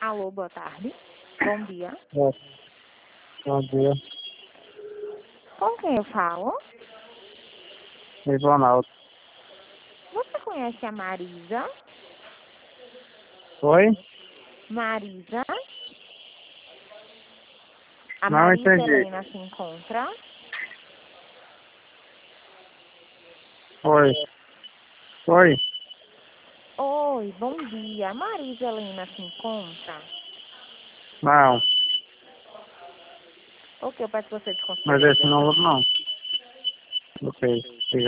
Alô, boa tarde. Bom dia. Bom dia. Com quem eu falo? Ronaldo. Você conhece a Marisa? Oi? Marisa? A Não Marisa entendi. Helena se encontra? Oi. Oi? Oi, bom dia. A Marisa Helena se encontra? Não. Ok, eu peço que você Mas desconsidere a esse ligação. número não. Ok. Obrigado.